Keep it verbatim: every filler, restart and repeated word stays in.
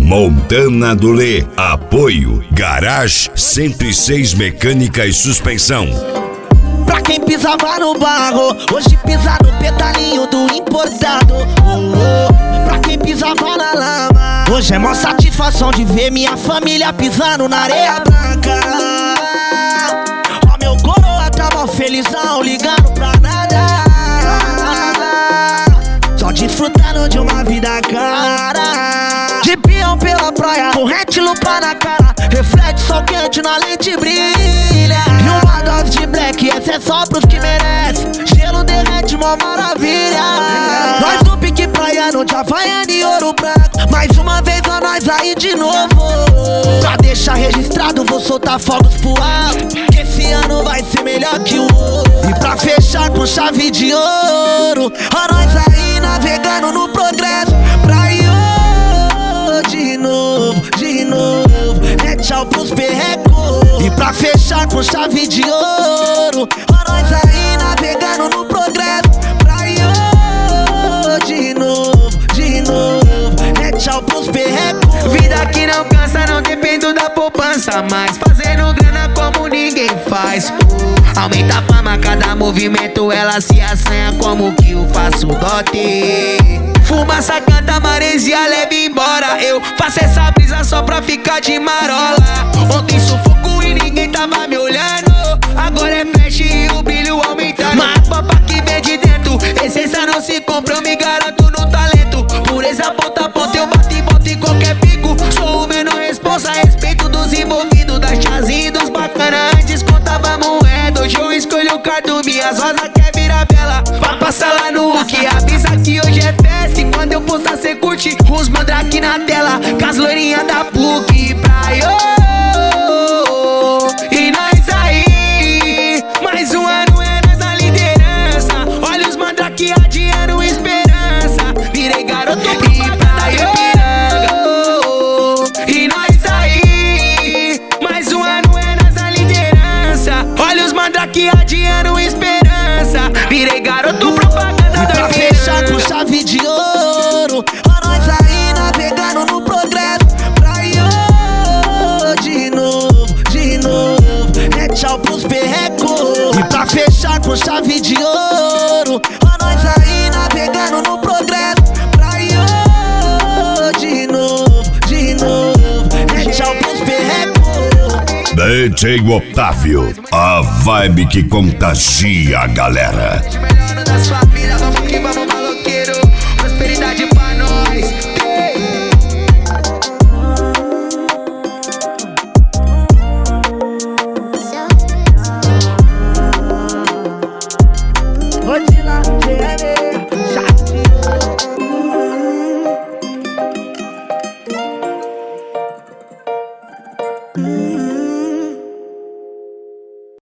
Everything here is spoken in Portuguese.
Montana do Lê. Apoio Garage cento e seis Mecânica e Suspensão. Pra quem pisava no barro, hoje pisa no pedalinho do importado. Oh, oh. Pra quem pisava na lama, hoje é mó satisfação de ver minha família pisando na areia branca. Ó, meu coroa tava felizão, ligando pra nada, só desfrutando de uma vida cara. De peão pela praia, corrente, lupa na cara, reflete sol quente na lente brilha. E uma dose de black, essa é só pros que merecem. Gelo derrete, mó maravilha. Nós no pique praiano de Havaiana e Ouro Branco, mais uma vez a nós aí de novo. Pra deixar registrado, vou soltar fogos pro alto, que esse ano vai ser melhor que o outro. E pra fechar com chave de ouro, a nós aí navegando no progresso. Praia de novo, de novo, é tchau pros perrecos. E pra fechar com chave de ouro, a nós aí navegando no progresso. Praia de novo, de novo, é tchau pros perrecos. Vida que não cansa, não dependo da poupança, mas fazendo grana como ninguém faz. Aumenta a fama, cada movimento ela se assanha como que eu faço dote. Fumaça canta, maresia leve embora. Eu faço essa brisa só pra ficar de marola. Ontem sufoco e ninguém tava me olhando, agora é flash e o brilho aumentando. Mas papa que vem de dentro, essência não se compra, eu me garanto no talento. Por essa ponta a ponta eu bato e boto em qualquer pico. Sou o menor responsa, respeito dos envolvidos, das chazinhas e dos bacana. Antes contava moeda, hoje eu escolho o cardo. Minhas rosas quer virar bela, pra passar lá no que avisa que hoje é festa. E quando eu postar cê curte os mandrake na tela, com as loirinhas da P U C praia. E nós aí, mais um ano é nós na liderança. Olha os mandrake adiando esperança. Virei garoto propaganda e piranga. E nós aí, mais um ano é nós na liderança. Olha os mandrake adiando esperança. Virei garoto propaganda da pra fechar com chave de ouro, a nós aí navegando no progresso. Praia de novo, de novo, é tchau pros perrecos. E pra fechar com chave de ouro, a nós aí navegando no progresso. Praia de novo, de novo, é tchau pros perrecos. D J Otávio, a vibe que contagia a galera. Melhor da sua vida, vamos que vamos, maloqueiro. Prosperidade pra nós. Rotina, G M, chave.